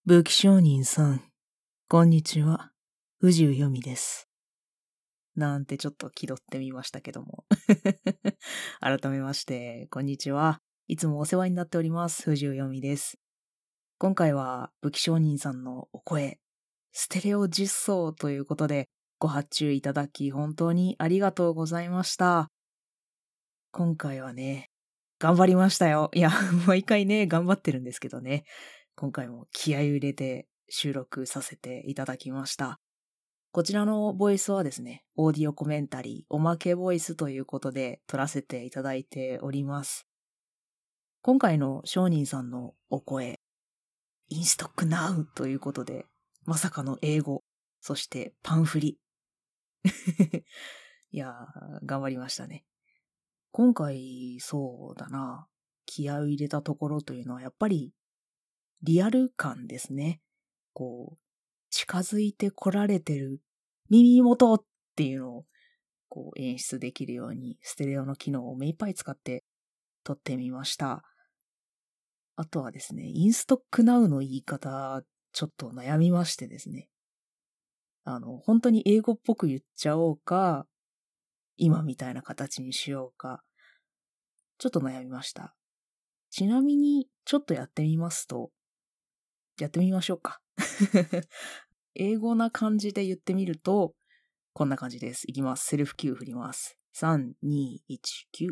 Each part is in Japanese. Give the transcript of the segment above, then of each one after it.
武器商人さん、こんにちは。藤生由美です。なんてちょっと気取ってみましたけども。改めまして、こんにちは。いつもお世話になっております。藤生由美です。今回は武器商人さんのお声、ステレオ実装ということで、ご発注いただき本当にありがとうございました。今回はね、頑張りましたよ。いや、毎回ね、頑張ってるんですけどね。今回も気合を入れて収録させていただきました。こちらのボイスはですね、オーディオコメンタリー、おまけボイスということで撮らせていただいております。今回の商人さんのお声、インストックナウということで、まさかの英語、そしてパンフリ。いやー、頑張りましたね。今回、そうだな、気合を入れたところというのはやっぱりリアル感ですね。こう、近づいてこられてる耳元っていうのをこう演出できるようにステレオの機能を目いっぱい使って撮ってみました。あとはですね、インストックナウの言い方、ちょっと悩みましてですね。本当に英語っぽく言っちゃおうか、今みたいな形にしようか、ちょっと悩みました。ちなみに、ちょっとやってみますと、やってみましょうか。英語な感じで言ってみると、こんな感じです。いきます。セルフ Q 振ります。3、2、1、9。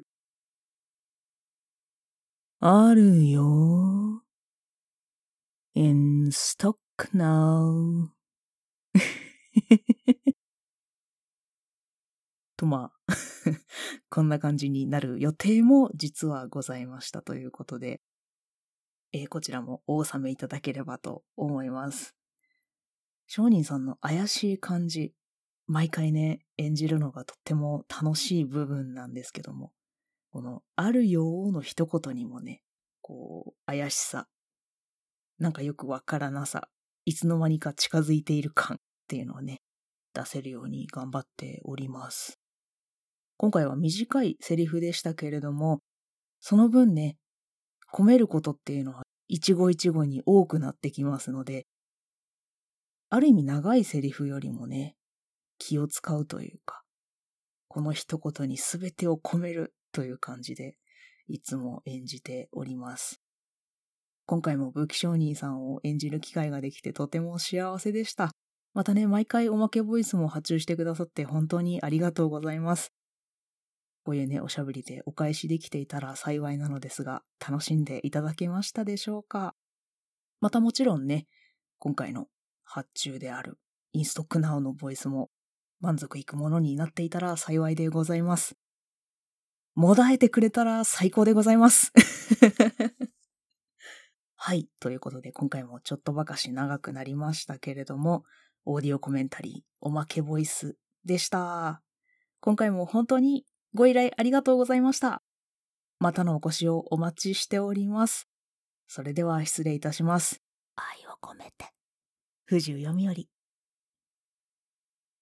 あるよ。in stock now. とこんな感じになる予定も実はございましたということで、こちらもお納めいただければと思います。商人さんの怪しい感じ、毎回ね、演じるのがとっても楽しい部分なんですけども、このあるよーの一言にもね、こう、怪しさ、なんかよくわからなさ、いつの間にか近づいている感っていうのをね、出せるように頑張っております。今回は短いセリフでしたけれども、その分ね、込めることっていうのは一語一語に多くなってきますので、ある意味長いセリフよりもね、気を使うというか、この一言に全てを込めるという感じで、いつも演じております。今回も武器商人さんを演じる機会ができてとても幸せでした。またね、毎回おまけボイスも発注してくださって本当にありがとうございます。こういうね、おしゃべりでお返しできていたら幸いなのですが、楽しんでいただけましたでしょうか？またもちろんね、今回の発注であるインストックナウのボイスも満足いくものになっていたら幸いでございます。もだえてくれたら最高でございます。はい。ということで、今回もちょっとばかし長くなりましたけれども、オーディオコメンタリー、おまけボイスでした。今回も本当にご依頼ありがとうございました。またのお越しをお待ちしております。それでは失礼いたします。愛を込めて。藤生読みより。